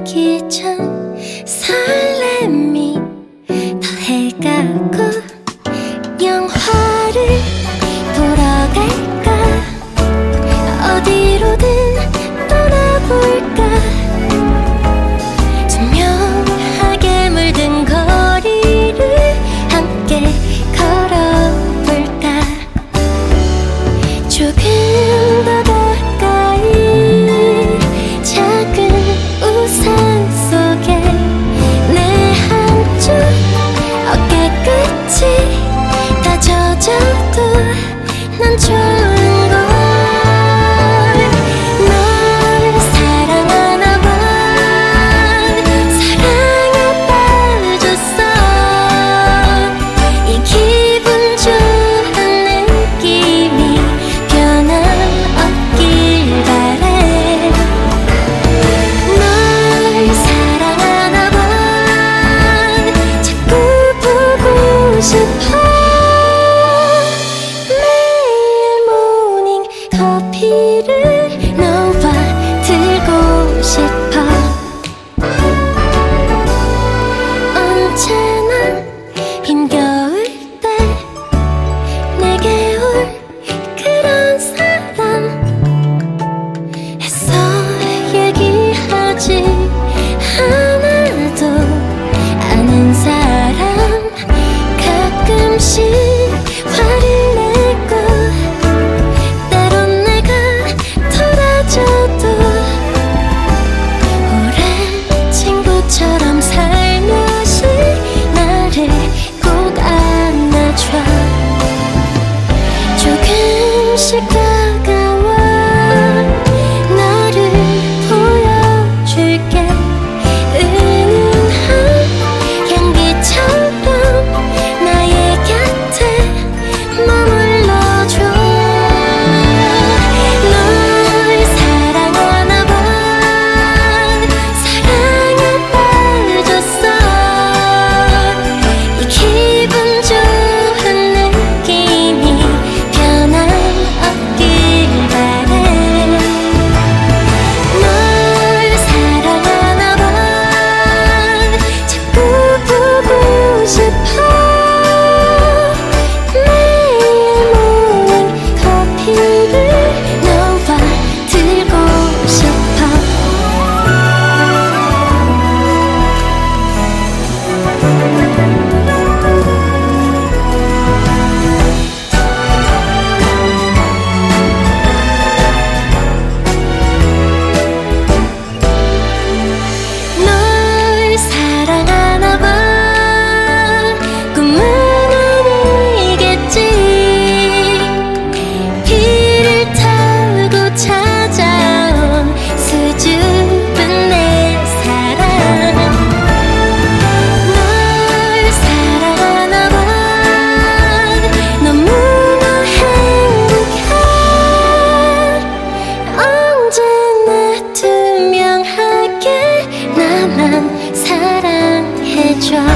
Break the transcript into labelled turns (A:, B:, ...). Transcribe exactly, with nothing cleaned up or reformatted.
A: 만나기 전 설렘이 더해가고 영화를 보러 갈까 어디로든 떠나볼까 투명하게 물든 거리를 함께 걸어볼까 조금 더 가까이 작은 우산 속에 내 한쪽 어깨 끝이 다 젖어도 난 좋은 걸 널 사랑하나 봐 사랑에 빠졌어 이 기분 좋은 느낌이 변함없길 바래 널 사랑하나 봐 자꾸 보고 싶어 매일 모닝 커피를 너와 들고 싶어 언제나 힘겨울 때 내게 올 그런 사람 애써 얘기하지 않아도 아는 사람 가끔씩 화를 내고 때론 내가 돌아져도 오랜 친구처럼 살며시 나를 꼭 안아줘 조금씩 다가와 너를 보여줄게 은은한 향기처럼 나의 곁에 머물러줘 널 사랑하나 봐 사랑에 빠졌어 이 기분 좋은 느낌이 변함없길 바래 널 사랑하나 봐 자꾸 보고 싶어 매일 모닝 커피를 너와 들고 싶어 널 사랑하나 봐 꿈은 아니겠지 비를 타고 찾아온 수줍은 내 사랑 널 사랑하나 봐 너무나 행복해 언제나 투명하게 나만 사랑해줘